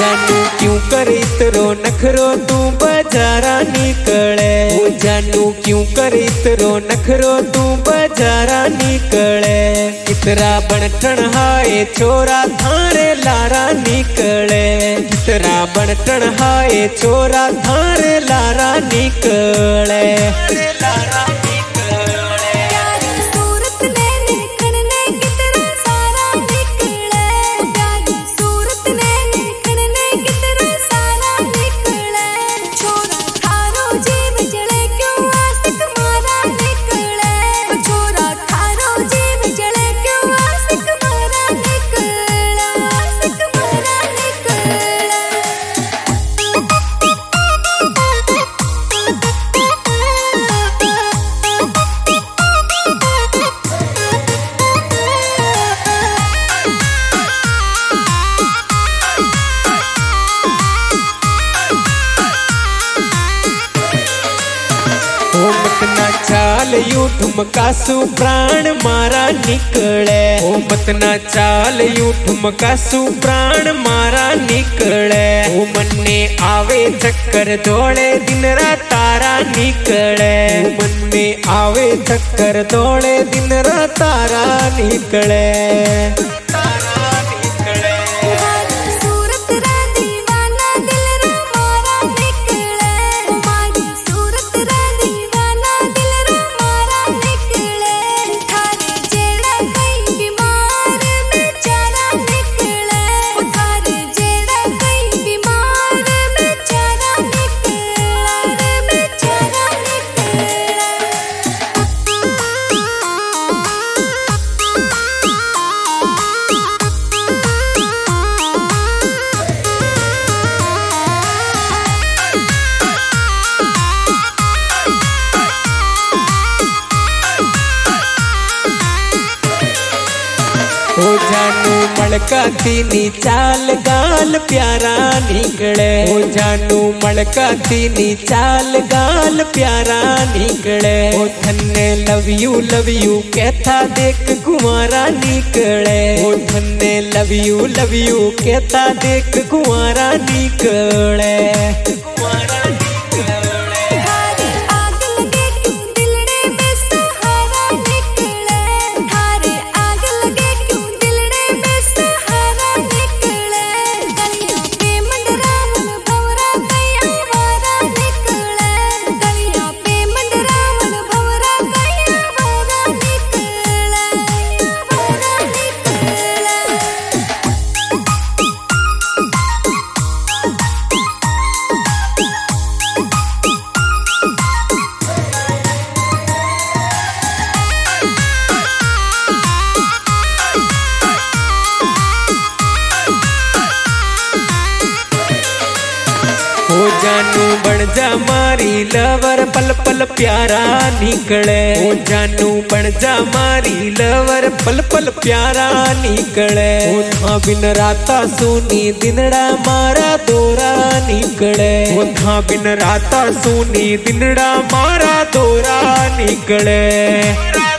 जानू क्यों करे इतरो नखरो तू बाजारा निकले। ओ जानू क्यों करे इतरो नखरो तू बाजारा निकले। कितरा बनटन हाय छोरा थारे लारा निकले। कितरा बनटन हाय छोरा थारे लारा निकले। मतना चाल यूं ठुमकासु प्राण मारा निकले। ओ मतना चाल यूं ठुमकासु प्राण मारा निकले। ओ मन्ने आवे चक्कर दौड़े दिन रात तारा निकले। ओ मन्ने आवे चक्कर दौड़े दिन रात तारा निकले। ओ जानू मलका तीनी चाल गाल प्यारा निकले। ओ जानू मलका तीनी चाल गाल प्यारा निकले। ओ थन्ने लव यू कहता देख कुंवारा निकले। ओ थन्ने लव यू कहता देख कुंवारा निकले। ओ जानू बन जा मारी लवर पल पल प्यारा निकले। ओ जानू बन जा मारी लवर पल पल प्यारा निकले। ओ था बिन राता सुनी दिनड़ा मारा दोरा निकले। ओ था बिन राता सुनी दिनड़ा मारा दोरा निकले।